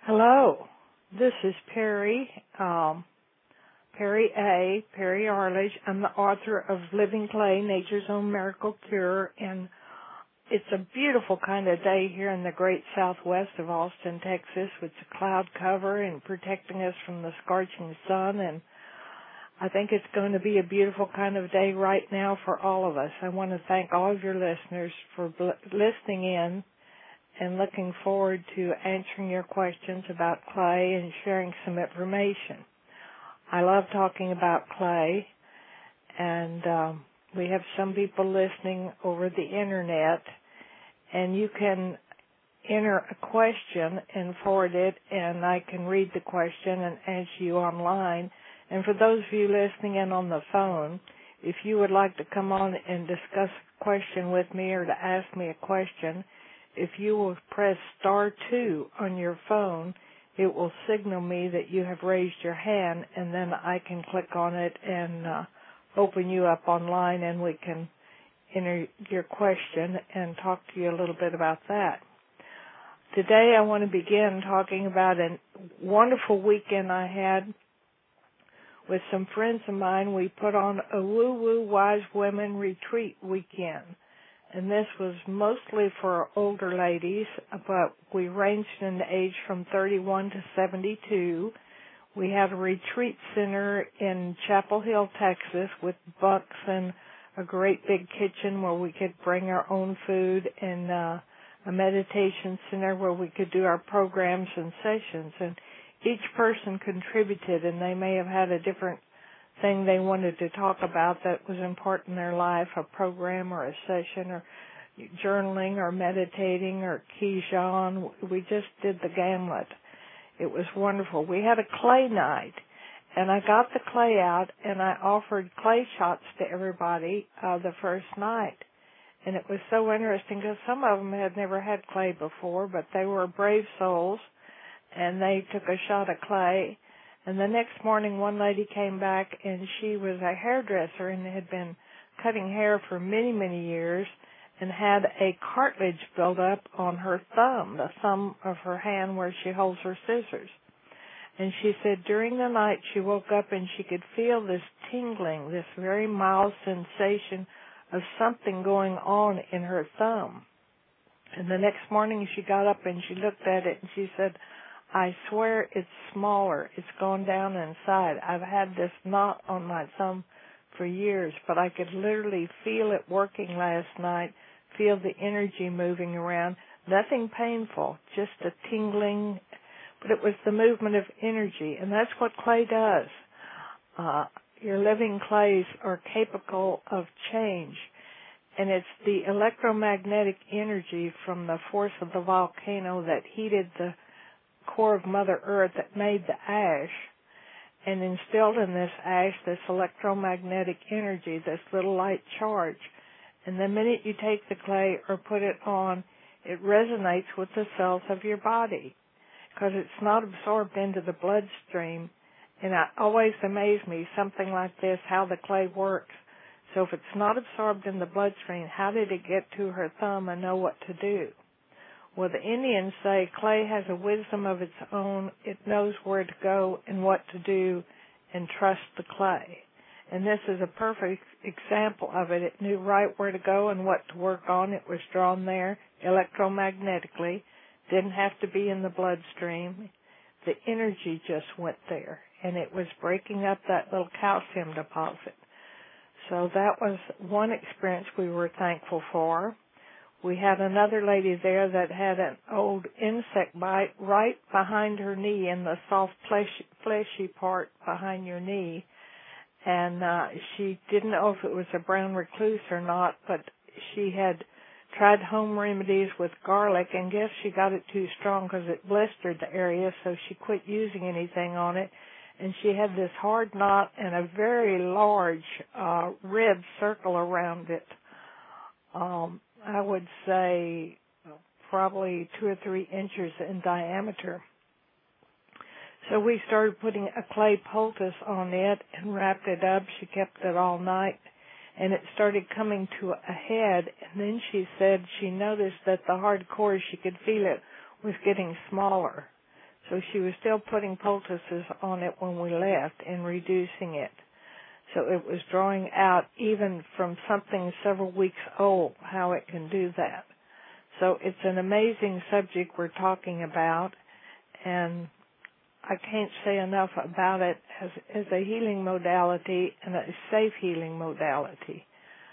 Hello, this is Perry, Perry Arledge. I'm the author of Living Clay, Nature's Own Miracle Cure, and it's a beautiful kind of day here in the great southwest of Austin, Texas, with the cloud cover and protecting us from the scorching sun, and I think it's going to be a beautiful kind of day right now for all of us. I want to thank all of your listeners for listening in and looking forward to answering your questions about clay and sharing some information. I love talking about clay, and we have some people listening over the internet, and you can enter a question and forward it, and I can read the question and answer you online. And for those of you listening in on the phone, if you would like to come on and discuss a question with me or to ask me a question, if you will press *2 on your phone, it will signal me that you have raised your hand, and then I can click on it and open you up online, and we can enter your question and talk to you a little bit about that. Today I want to begin talking about a wonderful weekend I had with some friends of mine. We put on a Woo-Woo Wise Women Retreat weekend. And this was mostly for older ladies, but we ranged in the age from 31 to 72. We had a retreat center in Chapel Hill, Texas, with bunks and a great big kitchen where we could bring our own food, and a meditation center where we could do our programs and sessions. And each person contributed, and they may have had a different thing they wanted to talk about that was important in their life, a program or a session or journaling or meditating or Qijan. We just did the gamut. It was wonderful. We had a clay night, and I got the clay out, and I offered clay shots to everybody the first night. And it was so interesting because some of them had never had clay before, but they were brave souls, and they took a shot of clay. And the next morning, one lady came back, and she was a hairdresser and had been cutting hair for many, many years and had a cartilage build up on her thumb, the thumb of her hand where she holds her scissors. And she said during the night she woke up and she could feel this tingling, this very mild sensation of something going on in her thumb. And the next morning she got up and she looked at it and she said, I swear it's smaller. It's gone down inside. I've had this knot on my thumb for years, but I could literally feel it working last night, feel the energy moving around. Nothing painful, just a tingling, but it was the movement of energy, and that's what clay does. Your living clays are capable of change, and it's the electromagnetic energy from the force of the volcano that heated the core of Mother Earth that made the ash and instilled in this ash this electromagnetic energy, this little light charge. And the minute you take the clay or put it on, it resonates with the cells of your body because it's not absorbed into the bloodstream. And it always amazes me, something like this, how the clay works. So if it's not absorbed in the bloodstream, how did it get to her thumb and know what to do? Well, the Indians say clay has a wisdom of its own. It knows where to go and what to do and trust the clay. And this is a perfect example of it. It knew right where to go and what to work on. It was drawn there electromagnetically. Didn't have to be in the bloodstream. The energy just went there, and it was breaking up that little calcium deposit. So that was one experience we were thankful for. We had another lady there that had an old insect bite right behind her knee in the soft fleshy part behind your knee. And she didn't know if it was a brown recluse or not, but she had tried home remedies with garlic, and guess she got it too strong because it blistered the area, so she quit using anything on it. And she had this hard knot and a very large red circle around it. I would say probably 2 or 3 inches in diameter. So we started putting a clay poultice on it and wrapped it up. She kept it all night, and it started coming to a head. And then she said she noticed that the hard core, she could feel it, was getting smaller. So she was still putting poultices on it when we left and reducing it. So it was drawing out even from something several weeks old how it can do that. So it's an amazing subject we're talking about, and I can't say enough about it as a healing modality and a safe healing modality.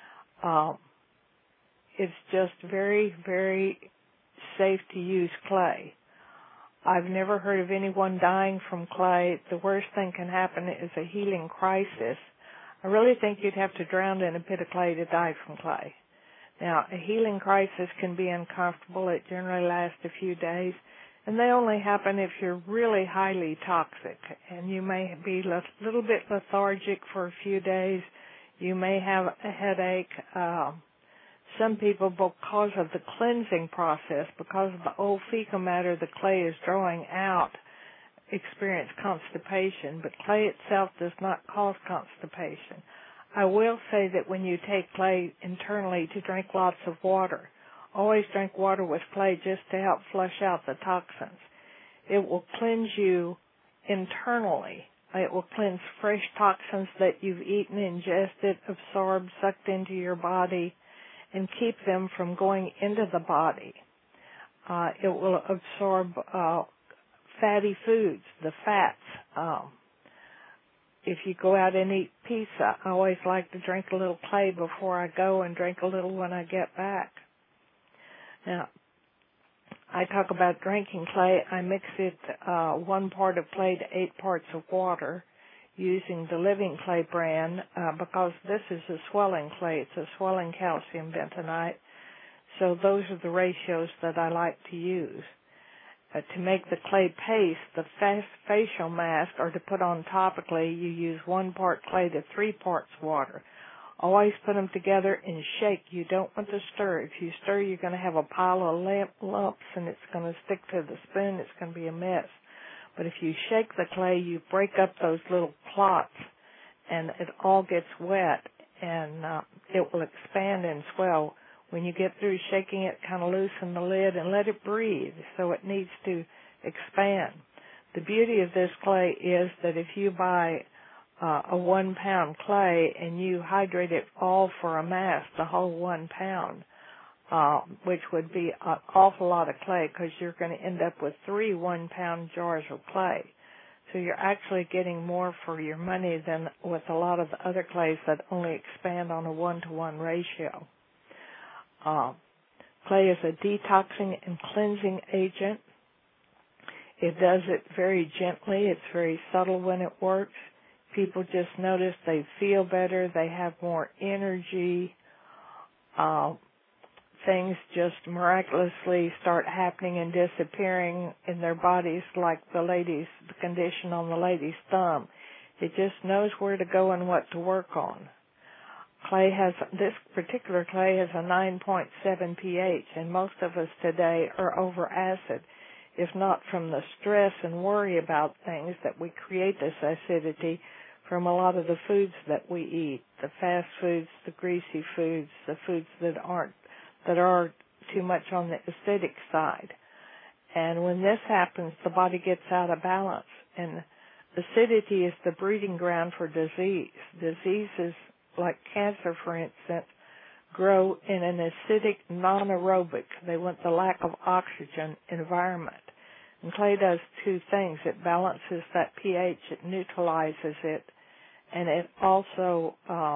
It's just very, very safe to use clay. I've never heard of anyone dying from clay. The worst thing can happen is a healing crisis. I really think you'd have to drown in a pit of clay to die from clay. Now, a healing crisis can be uncomfortable. It generally lasts a few days, and they only happen if you're really highly toxic, and you may be a little bit lethargic for a few days. You may have a headache. Some people, because of the cleansing process, because of the old fecal matter the clay is drawing out, experience constipation, but clay itself does not cause constipation. I will say that when you take clay internally to drink lots of water, always drink water with clay just to help flush out the toxins. It will cleanse you internally. It will cleanse fresh toxins that you've eaten, ingested, absorbed, sucked into your body, and keep them from going into the body. It will absorb fatty foods, the fats. If you go out and eat pizza, I always like to drink a little clay before I go and drink a little when I get back. Now, I talk about drinking clay. I mix it 1 part of clay to 8 parts of water using the Living Clay brand because this is a swelling clay. It's a swelling calcium bentonite. So those are the ratios that I like to use. To make the clay paste, the facial mask, or to put on topically, you use 1 part clay to 3 parts water. Always put them together and shake. You don't want to stir. If you stir, you're going to have a pile of lumps, and it's going to stick to the spoon. It's going to be a mess. But if you shake the clay, you break up those little clots, and it all gets wet, and it will expand and swell. When you get through shaking it, kind of loosen the lid and let it breathe, so it needs to expand. The beauty of this clay is that if you buy a 1 pound clay and you hydrate it all for a mass, the whole 1 pound, which would be an awful lot of clay because you're going to end up with 3 1 pound jars of clay. So you're actually getting more for your money than with a lot of the other clays that only expand on a 1-to-1 ratio. Clay is a detoxing and cleansing agent. It does it very gently. It's very subtle when it works. People just notice they feel better. They have more energy. Things just miraculously start happening and disappearing in their bodies, like the condition on the lady's thumb. It just knows where to go and what to work on. This particular clay has a 9.7 pH, and most of us today are over acid, if not from the stress and worry about things that we create this acidity from a lot of the foods that we eat, the fast foods, the greasy foods, the foods that are too much on the acidic side. And when this happens, the body gets out of balance, and acidity is the breeding ground for disease. Diseases like cancer, for instance, grow in an acidic, non-aerobic, they want the lack of oxygen environment. And clay does 2 things. It balances that pH, it neutralizes it, and it also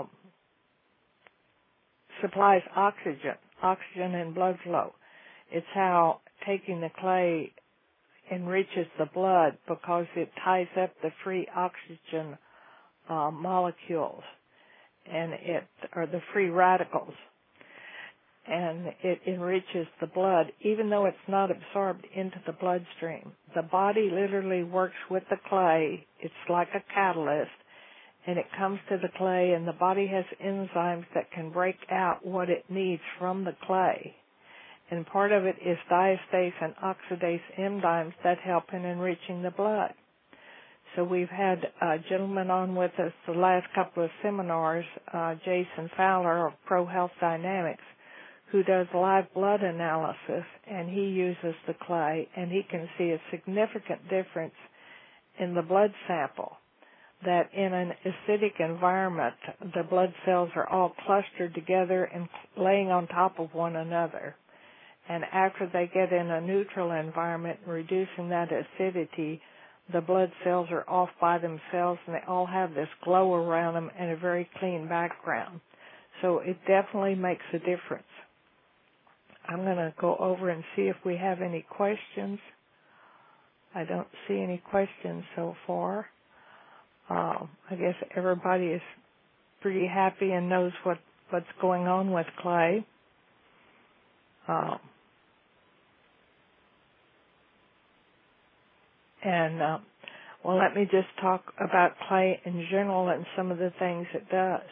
supplies oxygen and blood flow. It's how taking the clay enriches the blood because it ties up the free oxygen molecules. And or the free radicals, and it enriches the blood, even though it's not absorbed into the bloodstream. The body literally works with the clay. It's like a catalyst, and it comes to the clay, and the body has enzymes that can break out what it needs from the clay. And part of it is diastase and oxidase enzymes that help in enriching the blood. So we've had a gentleman on with us the last couple of seminars, Jason Fowler of Pro Health Dynamics, who does live blood analysis, and he uses the clay, and he can see a significant difference in the blood sample, that in an acidic environment, the blood cells are all clustered together and laying on top of one another. And after they get in a neutral environment, reducing that acidity, the blood cells are off by themselves, and they all have this glow around them and a very clean background. So it definitely makes a difference. I'm going to go over and see if we have any questions. I don't see any questions so far. I guess everybody is pretty happy and knows what's going on with clay. Well, let me just talk about clay in general and some of the things it does.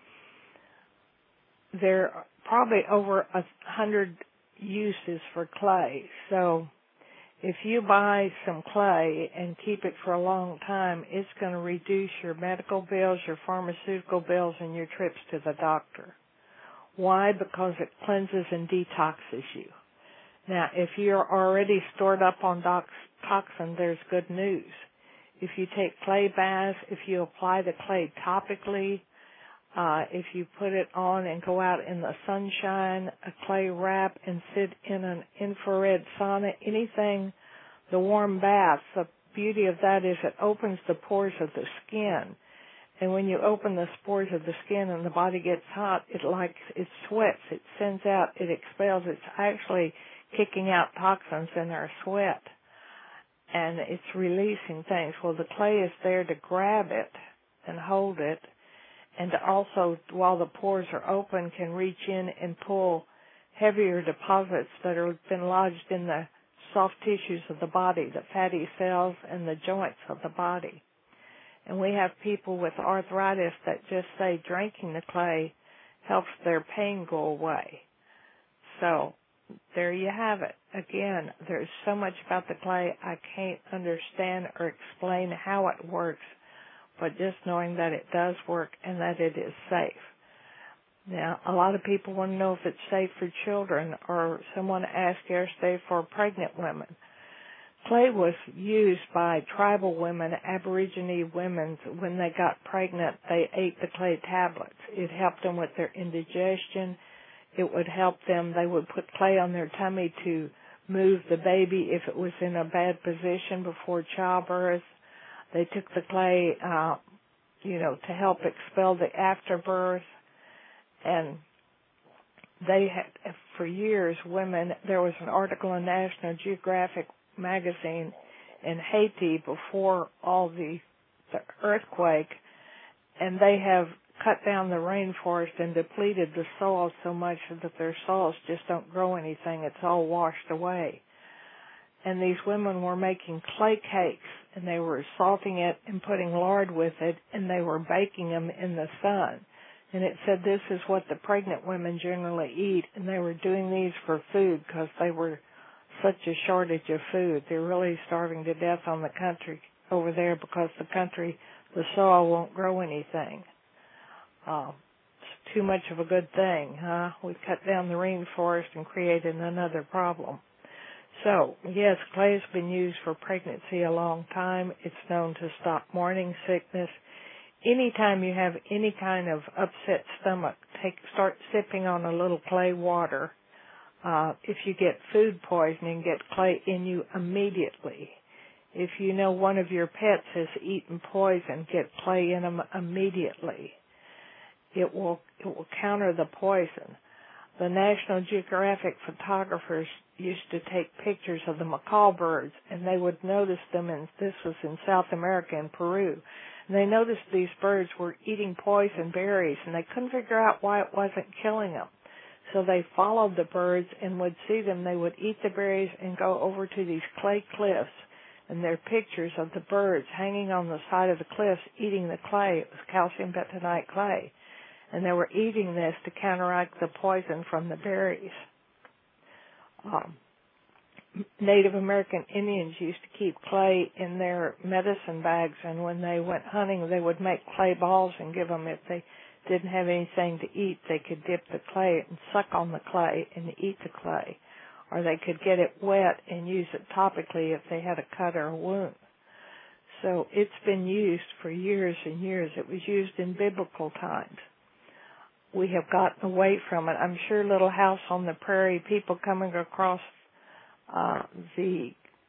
There are probably over 100 uses for clay. So if you buy some clay and keep it for a long time, it's going to reduce your medical bills, your pharmaceutical bills, and your trips to the doctor. Why? Because it cleanses and detoxes you. Now, if you're already stored up on toxin, there's good news. If you take clay baths, if you apply the clay topically, if you put it on and go out in the sunshine, a clay wrap, and sit in an infrared sauna, anything, the warm bath, the beauty of that is it opens the pores of the skin. And when you open the pores of the skin and the body gets hot, it sweats, it sends out, it expels, it's actually kicking out toxins in our sweat. And it's releasing things. Well, the clay is there to grab it and hold it, and to also, while the pores are open, can reach in and pull heavier deposits that have been lodged in the soft tissues of the body, the fatty cells and the joints of the body. And we have people with arthritis that just say drinking the clay helps their pain go away. So there you have it. Again, there's so much about the clay I can't understand or explain how it works, but just knowing that it does work and that it is safe. Now, a lot of people want to know if it's safe for children, or someone asked yesterday for pregnant women. Clay was used by tribal women, Aborigine women. When they got pregnant, they ate the clay tablets. It helped them with their indigestion. It would help them. They would put clay on their tummy to move the baby if it was in a bad position before childbirth. They took the clay, to help expel the afterbirth. And they had, for years, women, there was an article in National Geographic magazine in Haiti before all the earthquake, and they have cut down the rainforest and depleted the soil so much that their soils just don't grow anything. It's all washed away. And these women were making clay cakes, and they were salting it and putting lard with it, and they were baking them in the sun. And it said this is what the pregnant women generally eat, and they were doing these for food because they were such a shortage of food. They're really starving to death on the country over there because the soil won't grow anything. It's too much of a good thing, huh? We cut down the rainforest and created another problem. So, yes, clay has been used for pregnancy a long time. It's known to stop morning sickness. Anytime you have any kind of upset stomach, start sipping on a little clay water. If you get food poisoning, get clay in you immediately. If you know one of your pets has eaten poison, get clay in them immediately. It will counter the poison. The National Geographic photographers used to take pictures of the macaw birds, and they would notice them, and this was in South America, in Peru. And they noticed these birds were eating poison berries, and they couldn't figure out why it wasn't killing them. So they followed the birds and would see them. They would eat the berries and go over to these clay cliffs, and there are pictures of the birds hanging on the side of the cliffs eating the clay. It was calcium bentonite clay. And they were eating this to counteract the poison from the berries. Native American Indians used to keep clay in their medicine bags, and when they went hunting, they would make clay balls and give them if they didn't have anything to eat, they could dip the clay and suck on the clay and eat the clay. Or they could get it wet and use it topically if they had a cut or a wound. So it's been used for years and years. It was used in biblical times. We have gotten away from it. I'm sure Little House on the Prairie, people coming across the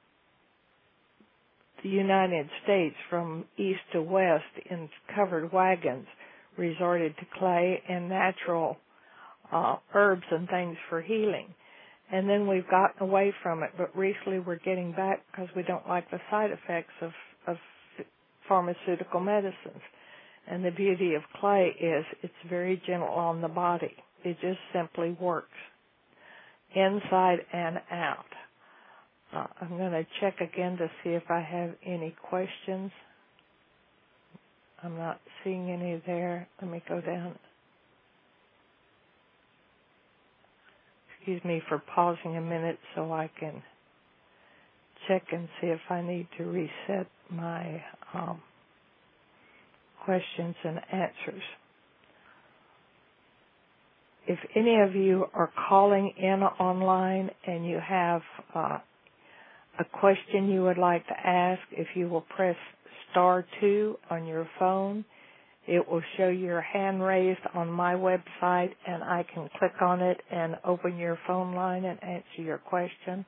United States from east to west in covered wagons resorted to clay and natural herbs and things for healing. And then we've gotten away from it, but recently we're getting back because we don't like the side effects of pharmaceutical medicines. And the beauty of clay is it's very gentle on the body. It just simply works inside and out. I'm going to check again to see if I have any questions. I'm not seeing any there. Let me go down. Excuse me for pausing a minute so I can check and see if I need to reset my questions and answers. If any of you are calling in online and you have a question you would like to ask, if you will press *2 on your phone, it will show your hand raised on my website, and I can click on it and open your phone line and answer your question.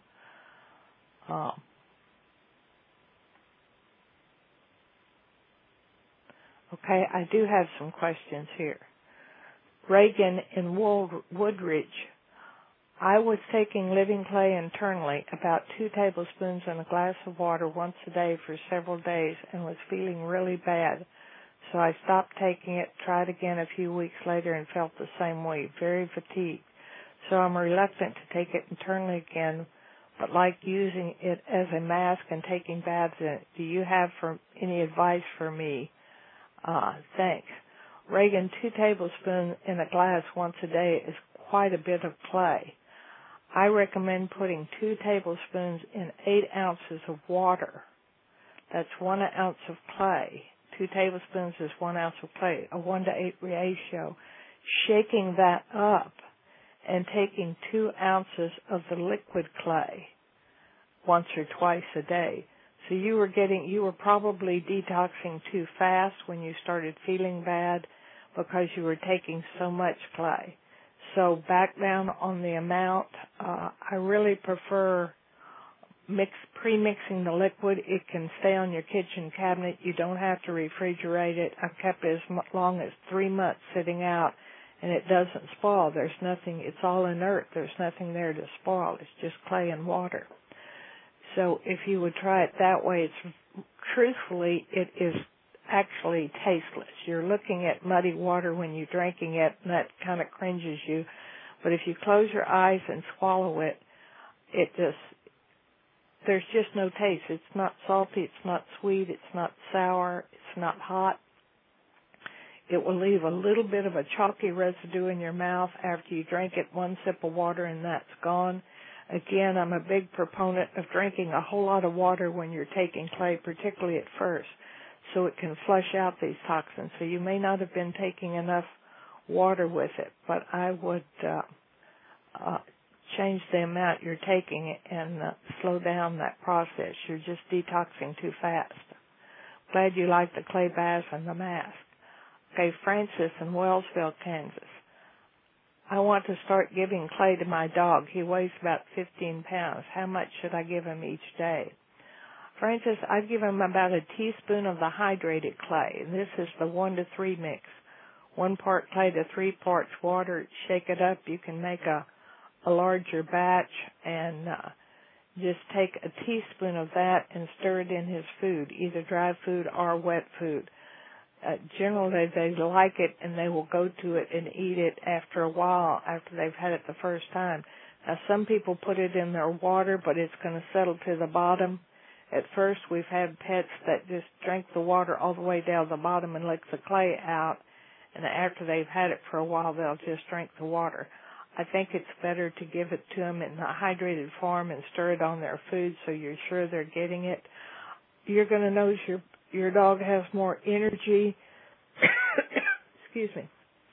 Okay, I do have some questions here. Reagan in Woodridge. I was taking living clay internally, about 2 tablespoons in a glass of water once a day for several days, and was feeling really bad. So I stopped taking it, tried again a few weeks later, and felt the same way, very fatigued. So I'm reluctant to take it internally again, but like using it as a mask and taking baths in it. Do you have any advice for me? Thanks. Reagan, 2 tablespoons in a glass once a day is quite a bit of clay. I recommend putting 2 tablespoons in 8 ounces of water. That's 1 ounce of clay. 2 tablespoons is 1 ounce of clay, a 1-to-8 ratio. Shaking that up and taking 2 ounces of the liquid clay once or twice a day. So you were probably detoxing too fast when you started feeling bad because you were taking so much clay. So back down on the amount. I really prefer pre-mixing the liquid. It can stay on your kitchen cabinet. You don't have to refrigerate it. I've kept it as long as 3 months sitting out, and it doesn't spoil. There's nothing. It's all inert. There's nothing there to spoil. It's just clay and water. So if you would try it that way, truthfully, it is actually tasteless. You're looking at muddy water when you're drinking it, and that kind of cringes you. But if you close your eyes and swallow it, there's just no taste. It's not salty, it's not sweet, it's not sour, it's not hot. It will leave a little bit of a chalky residue in your mouth after you drink it, 1 sip of water, and that's gone. Again, I'm a big proponent of drinking a whole lot of water when you're taking clay, particularly at first, so it can flush out these toxins. So you may not have been taking enough water with it, but I would change the amount you're taking and slow down that process. You're just detoxing too fast. Glad you like the clay bath and the mask. Okay, Francis in Wellsville, Kansas. I want to start giving clay to my dog. He weighs about 15 pounds. How much should I give him each day? Francis, I'd give him about a teaspoon of the hydrated clay. And this is the 1-to-3 mix. 1 part clay to 3 parts water. Shake it up. You can make a larger batch and just take a teaspoon of that and stir it in his food, either dry food or wet food. Generally, they like it and they will go to it and eat it after a while, after they've had it the first time. Now, some people put it in their water, but it's going to settle to the bottom. At first, we've had pets that just drink the water all the way down the bottom and lick the clay out, and after they've had it for a while, they'll just drink the water. I think it's better to give it to them in a hydrated form and stir it on their food so you're sure they're getting it. You're going to notice your dog has more energy. Excuse me.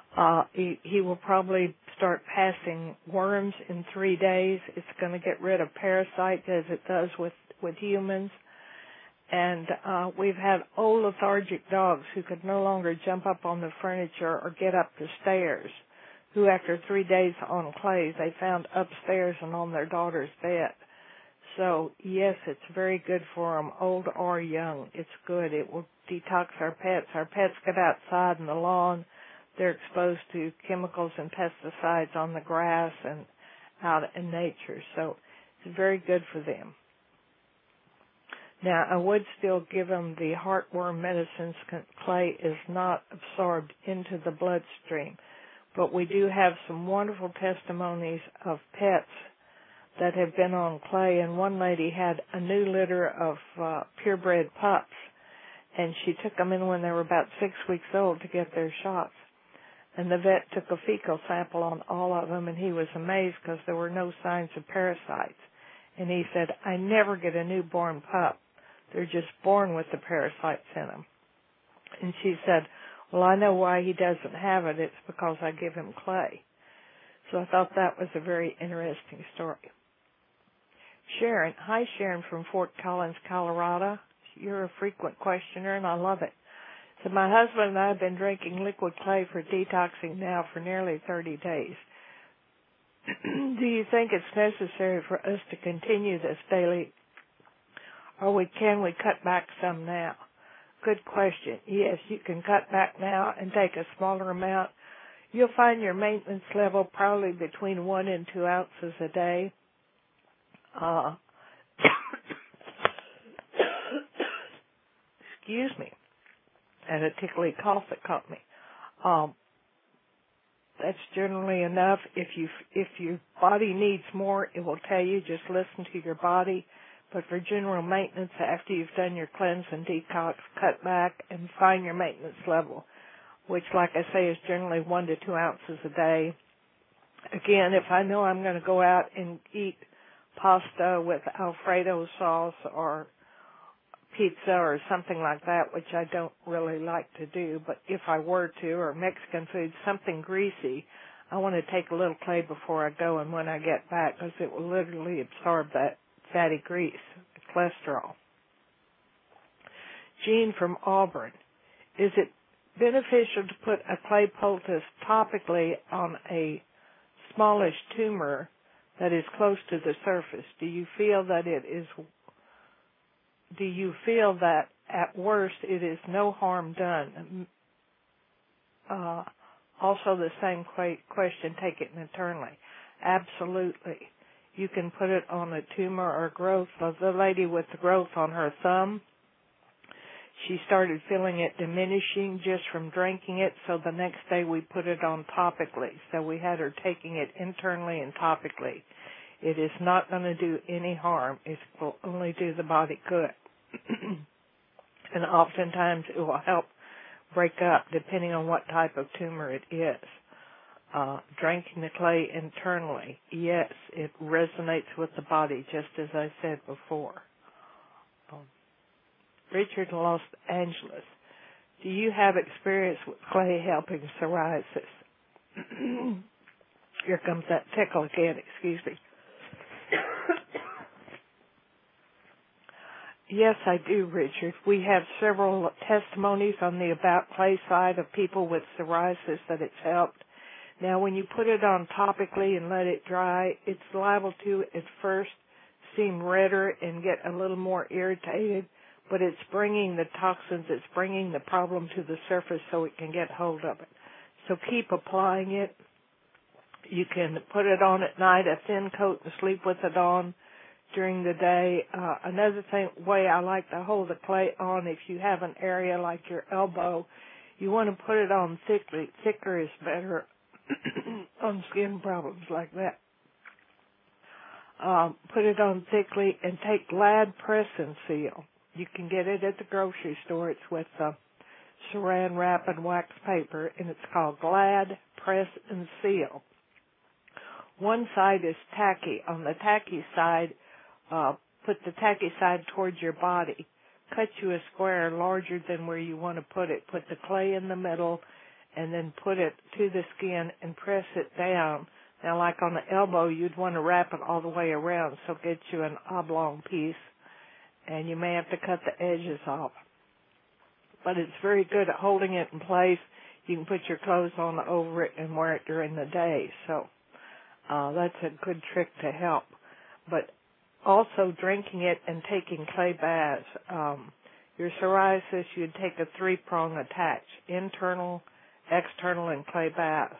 He will probably start passing worms in 3 days. It's going to get rid of parasites as it does with humans. And we've had old lethargic dogs who could no longer jump up on the furniture or get up the stairs, who after 3 days on clay, they found upstairs and on their daughter's bed. So, yes, it's very good for them, old or young. It's good. It will detox our pets. Our pets get outside in the lawn. They're exposed to chemicals and pesticides on the grass and out in nature. So it's very good for them. Now, I would still give them the heartworm medicines. Clay is not absorbed into the bloodstream. But we do have some wonderful testimonies of pets that have been on clay. And one lady had a new litter of purebred pups, and she took them in when they were about 6 weeks old to get their shots. And the vet took a fecal sample on all of them, and he was amazed because there were no signs of parasites. And he said, I never get a newborn pup. They're just born with the parasites in them. And she said, well, I know why he doesn't have it. It's because I give him clay. So I thought that was a very interesting story. Sharon, hi Sharon from Fort Collins, Colorado. You're a frequent questioner, and I love it. So my husband and I have been drinking liquid clay for detoxing now for nearly 30 days. Do you think it's necessary for us to continue this daily, or can we cut back some now? Good question. Yes, you can cut back now and take a smaller amount. You'll find your maintenance level probably between 1 and 2 ounces a day. Excuse me. I had a tickly cough that caught me. That's generally enough. If your body needs more, it will tell you. Just listen to your body. But for general maintenance, after you've done your cleanse and detox, cut back and find your maintenance level, which, like I say, is generally 1 to 2 ounces a day. Again, if I know I'm going to go out and eat pasta with Alfredo sauce or pizza or something like that, which I don't really like to do, but if I were to, or Mexican food, something greasy, I want to take a little clay before I go and when I get back, because it will literally absorb that fatty grease, cholesterol. Jean from Auburn, is it beneficial to put a clay poultice topically on a smallish tumor that is close to the surface? Do you feel that at worst it is no harm done? Also the same question, take it internally. Absolutely. You can put it on a tumor or growth. The lady with the growth on her thumb, she started feeling it diminishing just from drinking it, so the next day we put it on topically. So we had her taking it internally and topically. It is not going to do any harm. It will only do the body good. And oftentimes it will help break up depending on what type of tumor it is. Drinking the clay internally, yes, it resonates with the body, just as I said before. Richard in Los Angeles, do you have experience with clay helping psoriasis? Here comes that tickle again, excuse me. Yes, I do, Richard. We have several testimonies on the About Clay side of people with psoriasis that it's helped. Now, when you put it on topically and let it dry, it's liable to, at first, seem redder and get a little more irritated, but it's bringing the toxins, it's bringing the problem to the surface so it can get hold of it. So keep applying it. You can put it on at night, a thin coat, and sleep with it on during the day. Another way I like to hold the clay on, if you have an area like your elbow, you want to put it on thickly. Thicker is better on skin problems like that. Put it on thickly and take Glad Press and Seal. You can get it at the grocery store. It's with saran wrap and wax paper, and it's called Glad Press and Seal. One side is tacky. On the tacky side, put the tacky side towards your body. Cut you a square larger than where you want to put it. Put the clay in the middle and then put it to the skin and press it down. Now, like on the elbow, you'd want to wrap it all the way around, so get you an oblong piece, and you may have to cut the edges off. But it's very good at holding it in place. You can put your clothes on over it and wear it during the day. So that's a good trick to help. But also drinking it and taking clay baths. Your psoriasis, you'd take a 3-prong attack: internal, external, and clay baths.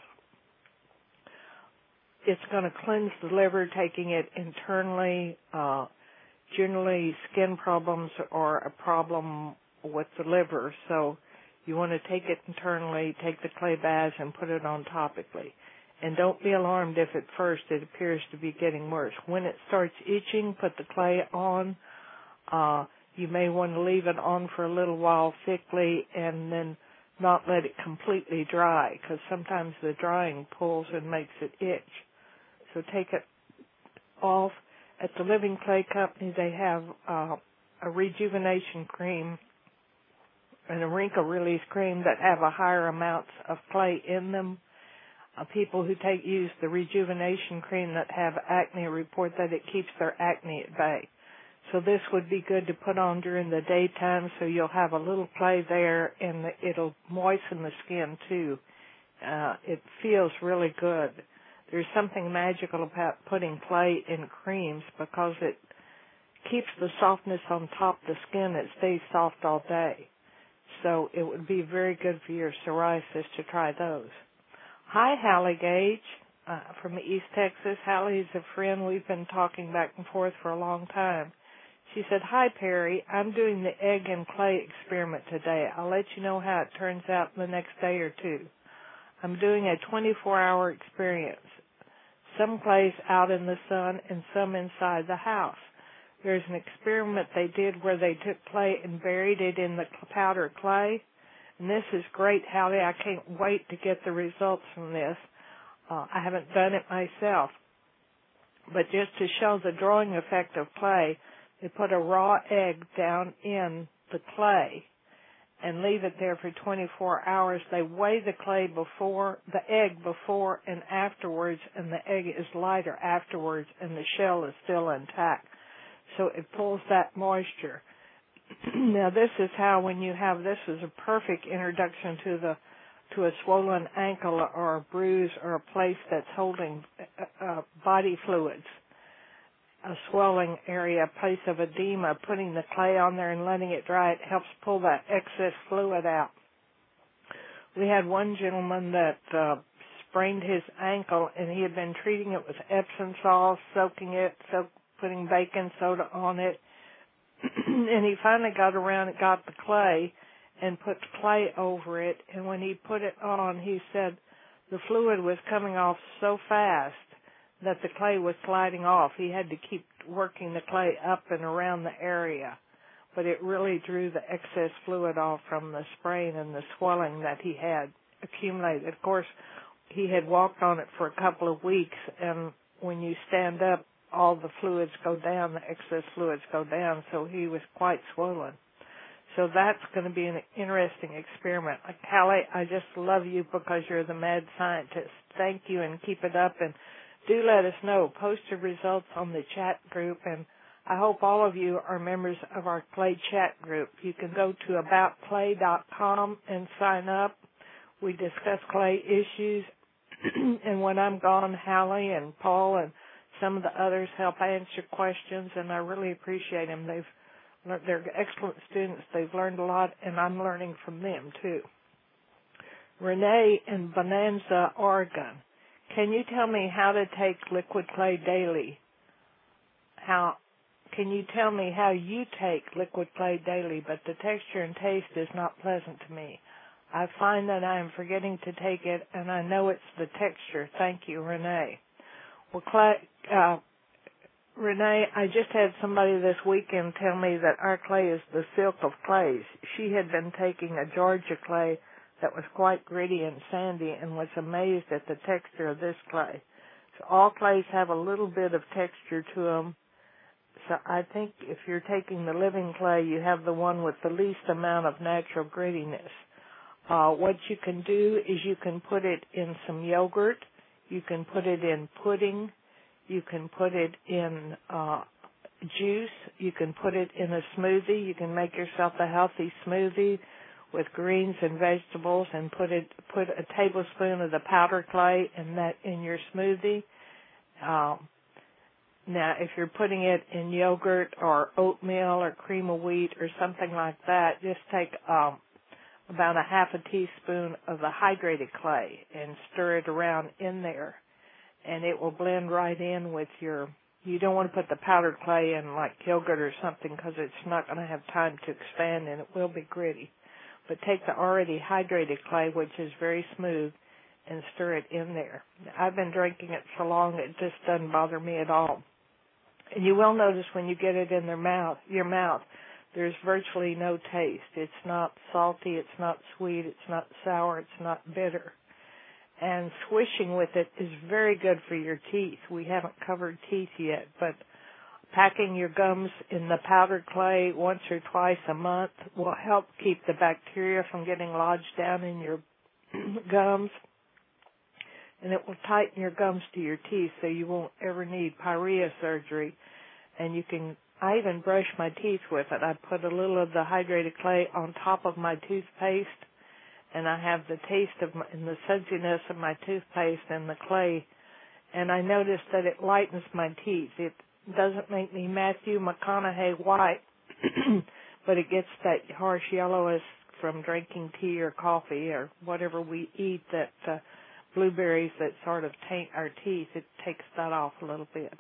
It's going to cleanse the liver, taking it internally. Generally, skin problems are a problem with the liver, so you want to take it internally, take the clay baths, and put it on topically. And don't be alarmed if at first it appears to be getting worse. When it starts itching, put the clay on. You may want to leave it on for a little while thickly and then not let it completely dry, because sometimes the drying pulls and makes it itch. So take it off. At the Living Clay Company, they have a rejuvenation cream and a wrinkle release cream that have a higher amounts of clay in them. People who use the rejuvenation cream that have acne report that it keeps their acne at bay. So this would be good to put on during the daytime, so you'll have a little clay there, and it'll moisten the skin too. It feels really good. There's something magical about putting clay in creams because it keeps the softness on top of the skin. It stays soft all day. So it would be very good for your psoriasis to try those. Hi, Hallie Gage from East Texas. Hallie's a friend. We've been talking back and forth for a long time. She said, "Hi, Perry. I'm doing the egg and clay experiment today. I'll let you know how it turns out the next day or two. I'm doing a 24-hour experience. Some clays out in the sun and some inside the house. There's an experiment they did where they took clay and buried it in the powdered clay. And this is great, Hallie. I can't wait to get the results from this. I haven't done it myself. But just to show the drawing effect of clay, they put a raw egg down in the clay and leave it there for 24 hours. They weigh the egg before and afterwards, and the egg is lighter afterwards, and the shell is still intact. So it pulls that moisture. Now this is how, when you have this, is a perfect introduction to a swollen ankle or a bruise or a place that's holding body fluids, a swelling area, a place of edema. Putting the clay on there and letting it dry, it helps pull that excess fluid out. We had one gentleman that sprained his ankle, and he had been treating it with Epsom salt, soaking it, putting baking soda on it, and he finally got around and got the clay and put clay over it, and when he put it on, he said the fluid was coming off so fast that the clay was sliding off. He had to keep working the clay up and around the area, but it really drew the excess fluid off from the sprain and the swelling that he had accumulated. Of course, he had walked on it for a couple of weeks, and when you stand up, all the fluids go down, the excess fluids go down, so he was quite swollen. So that's going to be an interesting experiment. Hallie, I just love you because you're the mad scientist. Thank you, and keep it up, and do let us know. Post your results on the chat group, and I hope all of you are members of our clay chat group. You can go to aboutclay.com and sign up. We discuss clay issues, and when I'm gone, Hallie and Paul and some of the others help answer questions, and I really appreciate them. They're excellent students. They've learned a lot, and I'm learning from them, too. Renee in Bonanza, Oregon. Can you tell me how to take liquid clay daily? Can you tell me how you take liquid clay daily, but the texture and taste is not pleasant to me? I find that I am forgetting to take it, and I know it's the texture. Thank you, Renee. Well, Renee, I just had somebody this weekend tell me that our clay is the silk of clays. She had been taking a Georgia clay that was quite gritty and sandy and was amazed at the texture of this clay. So all clays have a little bit of texture to them. So I think if you're taking the living clay, you have the one with the least amount of natural grittiness. What you can do is you can put it in some yogurt. You can put it in pudding. You can put it in juice. You can put it in a smoothie. You can make yourself a healthy smoothie with greens and vegetables and put a tablespoon of the powdered clay in your smoothie. Now, if you're putting it in yogurt or oatmeal or cream of wheat or something like that, just take about a half a teaspoon of the hydrated clay and stir it around in there, and it will blend right in with you don't want to put the powdered clay in like yogurt or something because it's not going to have time to expand and it will be gritty. But take the already hydrated clay, which is very smooth, and stir it in there. I've been drinking it so long it just doesn't bother me at all. And you will notice when you get it in your mouth, there's virtually no taste. It's not salty, it's not sweet, it's not sour, it's not bitter. And swishing with it is very good for your teeth. We haven't covered teeth yet, but packing your gums in the powdered clay once or twice a month will help keep the bacteria from getting lodged down in your gums. And it will tighten your gums to your teeth so you won't ever need pyorrhea surgery. And I even brush my teeth with it. I put a little of the hydrated clay on top of my toothpaste, and I have the taste and the sudsiness of my toothpaste and the clay. And I notice that it lightens my teeth. It doesn't make me Matthew McConaughey white, but it gets that harsh yellowness from drinking tea or coffee or whatever we eat that blueberries that sort of taint our teeth. It takes that off a little bit.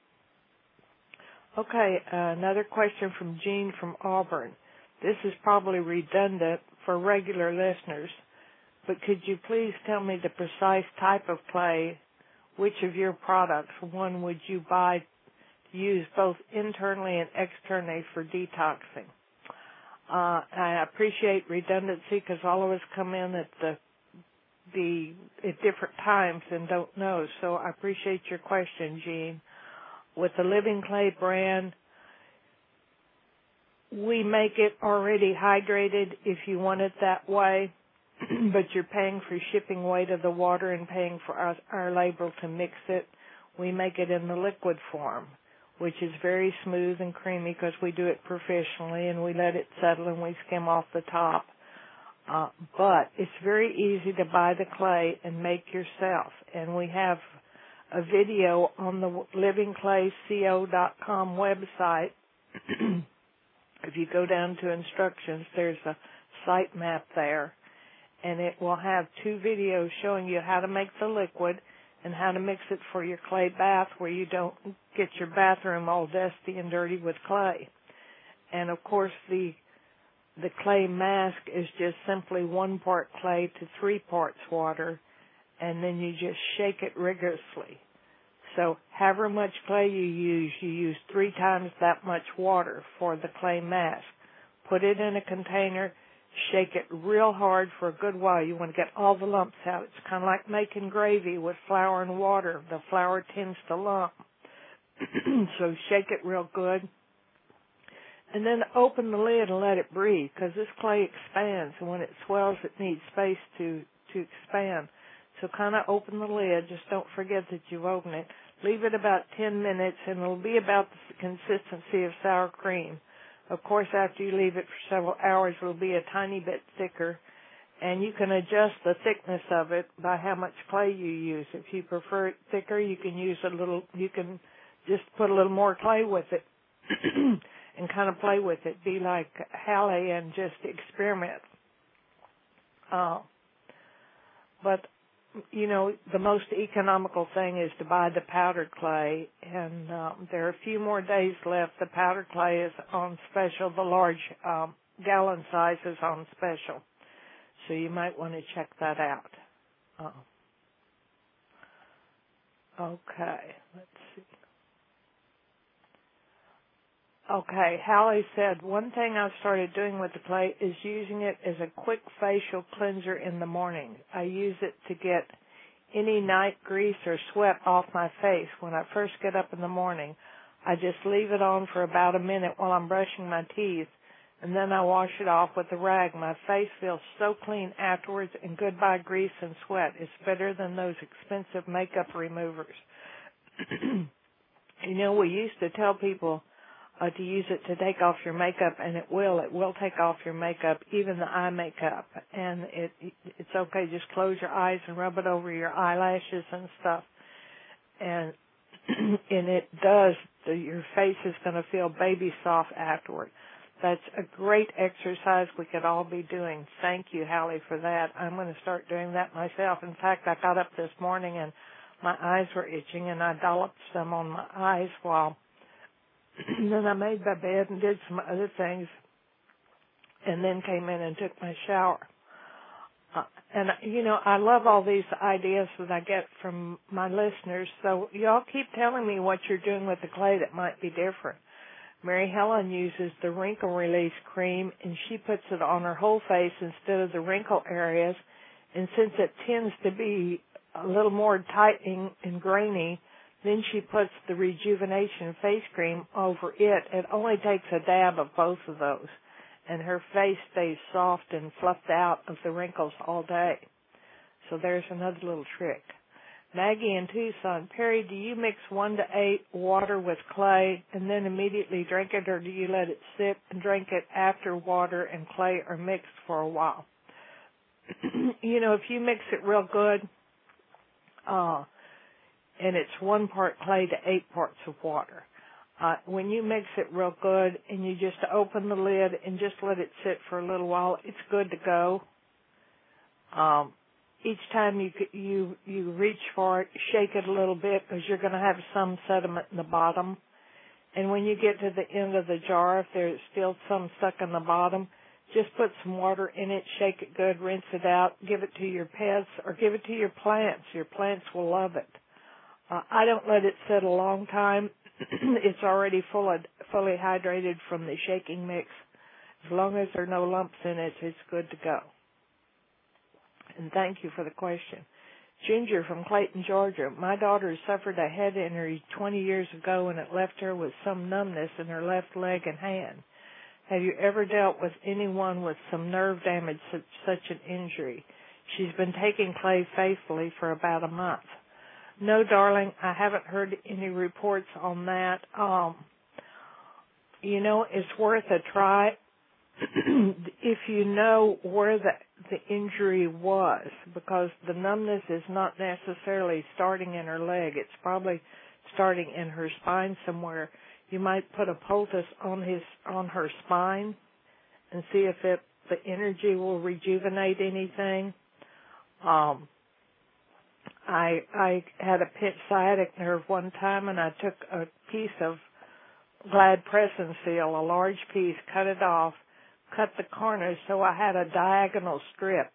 Okay, another question from Jean from Auburn. This is probably redundant for regular listeners, but could you please tell me the precise type of clay? Which of your products, one would you buy to use both internally and externally for detoxing? I appreciate redundancy because all of us come in at different times and don't know. So I appreciate your question, Jean. With the Living Clay brand, we make it already hydrated if you want it that way, but you're paying for shipping weight of the water and paying for our labor to mix it. We make it in the liquid form, which is very smooth and creamy because we do it professionally and we let it settle and we skim off the top. But it's very easy to buy the clay and make yourself. And we have a video on the livingclayco.com website. If you go down to instructions, there's a site map there. And it will have 2 videos showing you how to make the liquid and how to mix it for your clay bath where you don't get your bathroom all dusty and dirty with clay. And, of course, the clay mask is just simply 1 part clay to 3 parts water, and then you just shake it rigorously. So however much clay you use 3 times that much water for the clay mask. Put it in a container, shake it real hard for a good while. You want to get all the lumps out. It's kind of like making gravy with flour and water. The flour tends to lump. So shake it real good. And then open the lid and let it breathe because this clay expands. And when it swells, it needs space to expand. So kind of open the lid. Just don't forget that you've opened it. Leave it about 10 minutes, and it'll be about the consistency of sour cream. Of course, after you leave it for several hours, it'll be a tiny bit thicker, and you can adjust the thickness of it by how much clay you use. If you prefer it thicker, you can just put a little more clay with it and kind of play with it. Be like Hallie and just experiment. But the most economical thing is to buy the powdered clay, and there are a few more days left. The powdered clay is on special. The large gallon size is on special, so you might want to check that out. Okay, let's see. Okay, Hallie said, one thing I've started doing with the clay is using it as a quick facial cleanser in the morning. I use it to get any night grease or sweat off my face. When I first get up in the morning, I just leave it on for about a minute while I'm brushing my teeth, and then I wash it off with a rag. My face feels so clean afterwards, and goodbye grease and sweat. It's better than those expensive makeup removers. We used to tell people to use it to take off your makeup, and it will take off your makeup, even the eye makeup. And it's okay, just close your eyes and rub it over your eyelashes and stuff. And and it does, your face is going to feel baby soft afterward. That's a great exercise we could all be doing. Thank you, Hallie, for that. I'm going to start doing that myself. In fact, I got up this morning and my eyes were itching, and I dolloped some on my eyes then I made my bed and did some other things, and then came in and took my shower. I love all these ideas that I get from my listeners, so y'all keep telling me what you're doing with the clay that might be different. Mary Helen uses the wrinkle release cream, and she puts it on her whole face instead of the wrinkle areas, and since it tends to be a little more tight and grainy, then she puts the rejuvenation face cream over it. It only takes a dab of both of those, and her face stays soft and fluffed out of the wrinkles all day. So there's another little trick. Maggie in Tucson, Perry, do you mix 1 to 8 water with clay and then immediately drink it, or do you let it sit and drink it after water and clay are mixed for a while? If you mix it real good, and it's 1 part clay to 8 parts of water. When you mix it real good and you just open the lid and just let it sit for a little while, it's good to go. Each time you reach for it, shake it a little bit because you're going to have some sediment in the bottom. And when you get to the end of the jar, if there's still some stuck in the bottom, just put some water in it, shake it good, rinse it out, give it to your pets or give it to your plants. Your plants will love it. I don't let it sit a long time. It's already fully hydrated from the shaking mix. As long as there are no lumps in it, it's good to go. And thank you for the question. Ginger from Clayton, Georgia. My daughter suffered a head injury 20 years ago, and it left her with some numbness in her left leg and hand. Have you ever dealt with anyone with some nerve damage, such an injury? She's been taking clay faithfully for about a month. No, darling, I haven't heard any reports on that. It's worth a try if you know where the injury was, because the numbness is not necessarily starting in her leg. It's probably starting in her spine somewhere. You might put a poultice on her spine and see if the energy will rejuvenate anything. I had a pinched sciatic nerve one time, and I took a piece of Glad Presence Seal, a large piece, cut it off, cut the corners so I had a diagonal strip.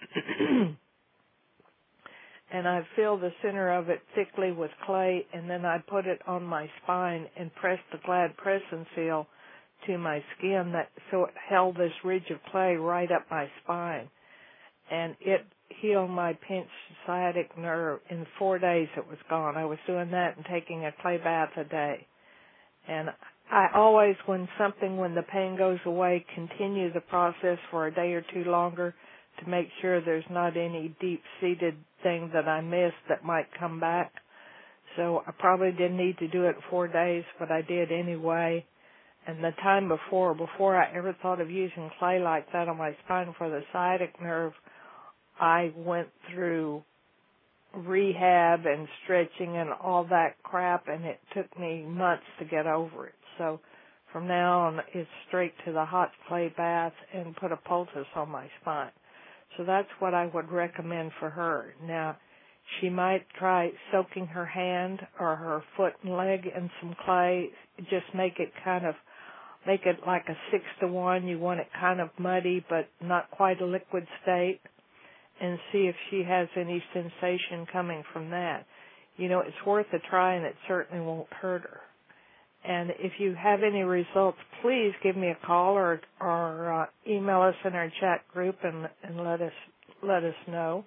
And I filled the center of it thickly with clay, and then I put it on my spine and pressed the Glad Presence Seal to my skin so it held this ridge of clay right up my spine. And it healed my pinched sciatic nerve. In 4 days it was gone. I was doing that and taking a clay bath a day. And I always, when the pain goes away, continue the process for a day or two longer to make sure there's not any deep-seated thing that I missed that might come back. So I probably didn't need to do it 4 days, but I did anyway. And the time before I ever thought of using clay like that on my spine for the sciatic nerve, I went through rehab and stretching and all that crap, and it took me months to get over it. So from now on, it's straight to the hot clay bath and put a poultice on my spine. So that's what I would recommend for her. Now, she might try soaking her hand or her foot and leg in some clay. Just make it like a 6-to-1. You want it kind of muddy, but not quite a liquid state, and see if she has any sensation coming from that. It's worth a try, and it certainly won't hurt her. And if you have any results, please give me a call or email us in our chat group and let us know.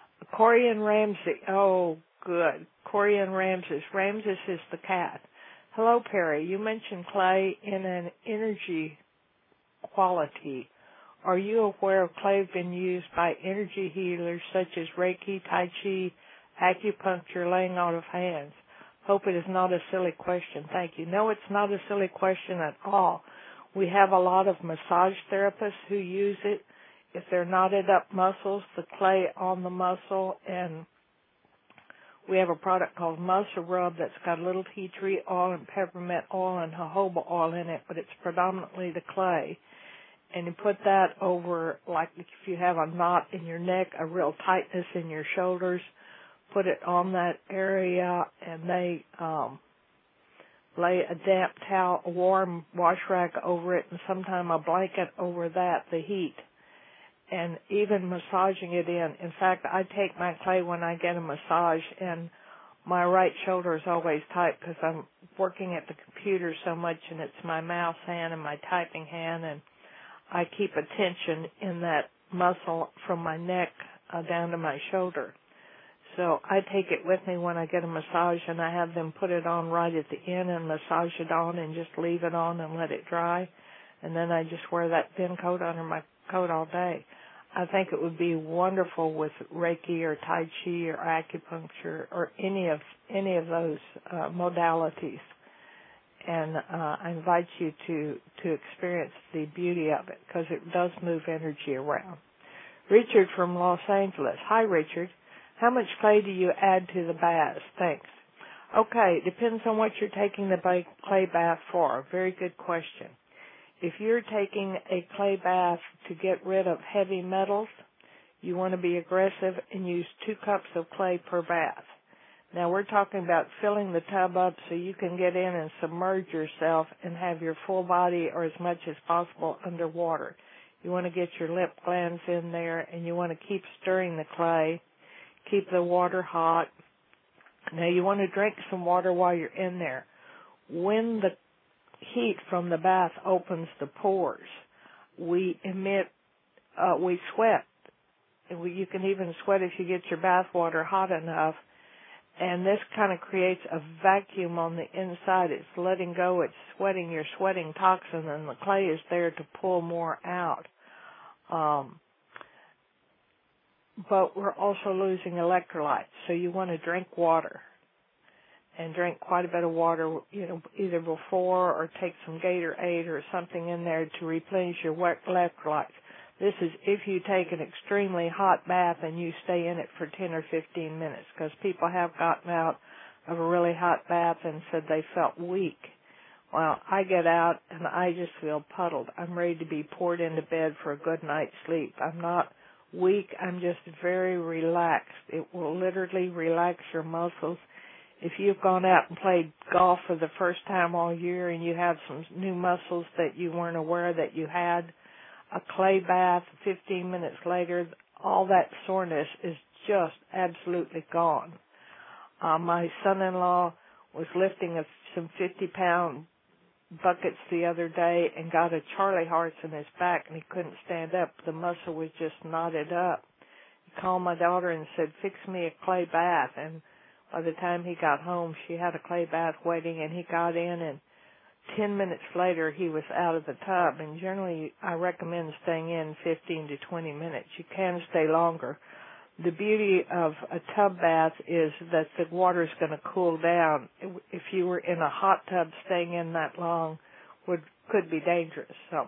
Corey and Ramsey. Oh, good. Corey and Ramses. Ramses is the cat. Hello, Perry. You mentioned clay in an energy quality. Are you aware of clay being used by energy healers such as Reiki, Tai Chi, acupuncture, laying on of hands? Hope it is not a silly question. Thank you. No, it's not a silly question at all. We have a lot of massage therapists who use it. If they're knotted up muscles, the clay on the muscle, and we have a product called Muscle Rub that's got a little tea tree oil and peppermint oil and jojoba oil in it, but it's predominantly the clay. And you put that over, like if you have a knot in your neck, a real tightness in your shoulders, put it on that area, and they lay a damp towel, a warm wash rag over it, and sometimes a blanket over that, the heat, and even massaging it in. In fact, I take my clay when I get a massage, and my right shoulder is always tight because I'm working at the computer so much, and it's my mouse hand and my typing hand, and I keep a tension in that muscle from my neck down to my shoulder. So I take it with me when I get a massage, and I have them put it on right at the end and massage it on and just leave it on and let it dry. And then I just wear that thin coat under my coat all day. I think it would be wonderful with Reiki or Tai Chi or acupuncture or any of those modalities. And I invite you to experience the beauty of it because it does move energy around. Richard from Los Angeles. Hi, Richard. How much clay do you add to the baths? Thanks. Okay, depends on what you're taking the clay bath for. Very good question. If you're taking a clay bath to get rid of heavy metals, you want to be aggressive and use 2 cups of clay per bath. Now, we're talking about filling the tub up so you can get in and submerge yourself and have your full body or as much as possible underwater. You want to get your lip glands in there, and you want to keep stirring the clay, keep the water hot. Now, you want to drink some water while you're in there. When the heat from the bath opens the pores, we sweat. You can even sweat if you get your bath water hot enough. And this kind of creates a vacuum on the inside. It's letting go. It's sweating. You're sweating toxin, and the clay is there to pull more out. But we're also losing electrolytes, so you want to drink water. And drink quite a bit of water, either before or take some Gatorade or something in there to replenish your electrolytes. This is if you take an extremely hot bath and you stay in it for 10 or 15 minutes, because people have gotten out of a really hot bath and said they felt weak. Well, I get out and I just feel puddled. I'm ready to be poured into bed for a good night's sleep. I'm not weak. I'm just very relaxed. It will literally relax your muscles. If you've gone out and played golf for the first time all year and you have some new muscles that you weren't aware that you had, a clay bath, 15 minutes later, all that soreness is just absolutely gone. My son-in-law was lifting some 50-pound buckets the other day and got a Charlie horse in his back, and he couldn't stand up. The muscle was just knotted up. He called my daughter and said, "Fix me a clay bath." And by the time he got home, she had a clay bath waiting, and he got in, and 10 minutes later, he was out of the tub. And generally, I recommend staying in 15 to 20 minutes. You can stay longer. The beauty of a tub bath is that the water is going to cool down. If you were in a hot tub, staying in that long could be dangerous. So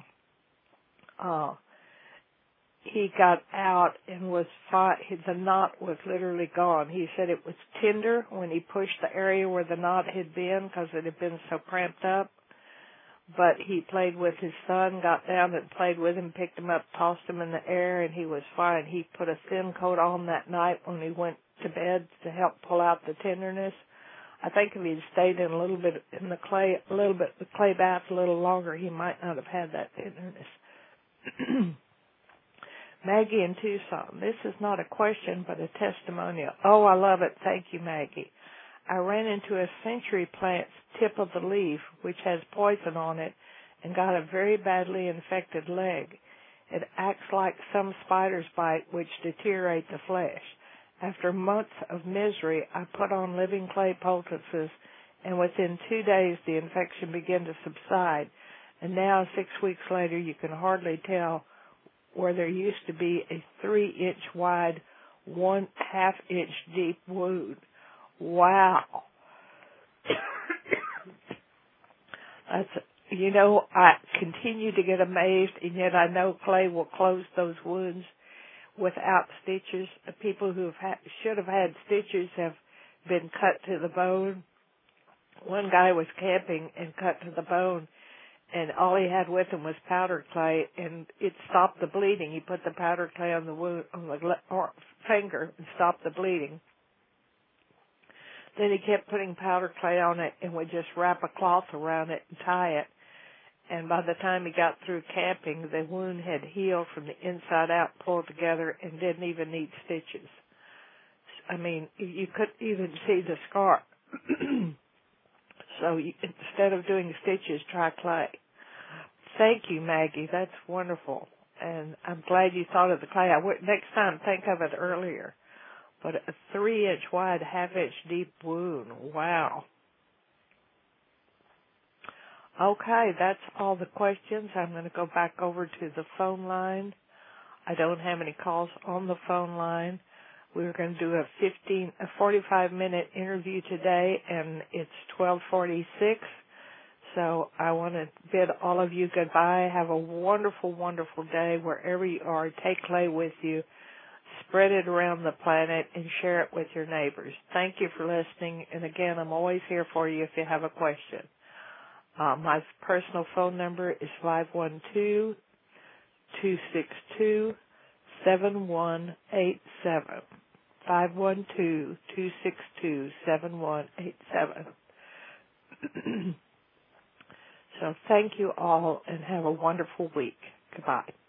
he got out and was fine. The knot was literally gone. He said it was tender when he pushed the area where the knot had been because it had been so cramped up. But he played with his son, got down and played with him, picked him up, tossed him in the air, and he was fine. He put a thin coat on that night when he went to bed to help pull out the tenderness. I think if he'd stayed in a little bit in the clay bath a little longer, he might not have had that tenderness. Maggie in Tucson. This is not a question, but a testimonial. Oh, I love it. Thank you, Maggie. I ran into a century plant's tip of the leaf, which has poison on it, and got a very badly infected leg. It acts like some spider's bite, which deteriorate the flesh. After months of misery, I put on living clay poultices and within 2 days the infection began to subside. And now, 6 weeks later, you can hardly tell where there used to be a 3-inch wide, 1/2 inch deep wound. Wow. I continue to get amazed, and yet I know clay will close those wounds without stitches. People who should have had stitches have been cut to the bone. One guy was camping and cut to the bone, and all he had with him was powder clay, and it stopped the bleeding. He put the powder clay on the wound, on the finger, and stopped the bleeding. Then he kept putting powder clay on it and would just wrap a cloth around it and tie it. And by the time he got through camping, the wound had healed from the inside out, pulled together, and didn't even need stitches. I mean, you couldn't even see the scar. So instead of doing stitches, try clay. Thank you, Maggie. That's wonderful. And I'm glad you thought of the clay. Next time, think of it earlier. But a 3-inch wide, 1/2 inch deep wound. Wow. Okay, that's all the questions. I'm going to go back over to the phone line. I don't have any calls on the phone line. We're going to do a 45-minute interview today, and it's 12:46. So I want to bid all of you goodbye. Have a wonderful, wonderful day wherever you are. Take clay with you. Spread it around the planet and share it with your neighbors. Thank you for listening. And again, I'm always here for you if you have a question. My personal phone number is 512-262-7187. 512-262-7187. So thank you all and have a wonderful week. Goodbye.